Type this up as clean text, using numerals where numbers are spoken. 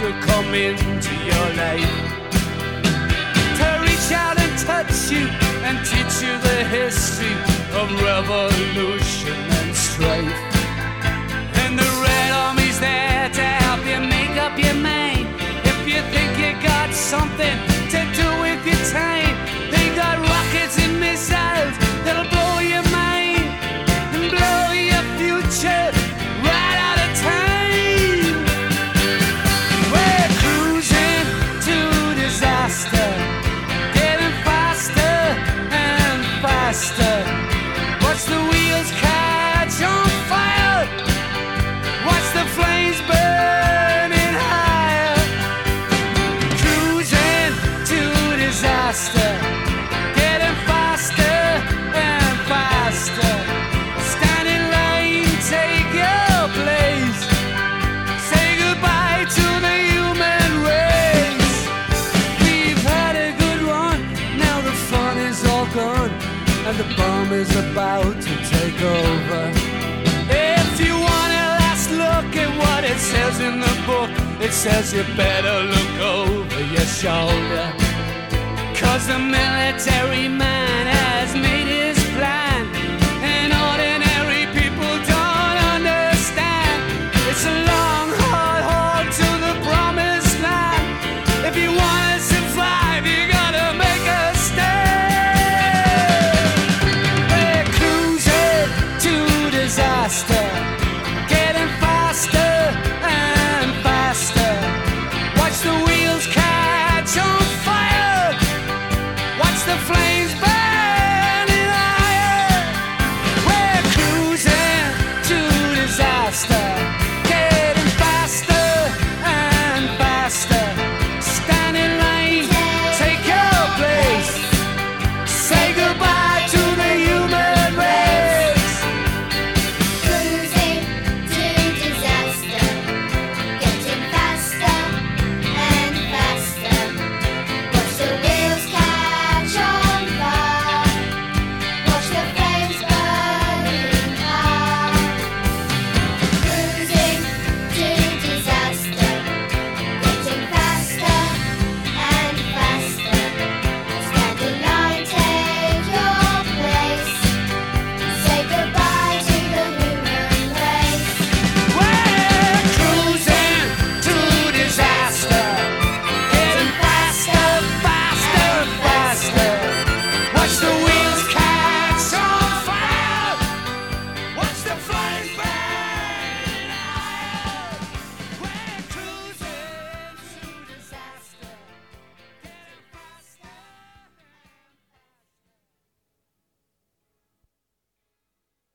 will come into your life to reach out and touch you and teach you the history of revolution and strife. And the Red Army's there to help you make up your mind. If you think you got something to do with your time, they got rockets and missiles that'll blow your mind and blow your future right out of time. We're cruising to disaster, getting faster and faster. Watch the wheels catch on fire, watch the flames burning higher. Cruising to disaster, getting faster and faster. Stand in line, take your place. Say goodbye to the human race. We've had a good run, now the fun is all gone, and the bomb is about to take over. If you want a last look at what it says in the book, it says you better look over your shoulder, 'cause the military man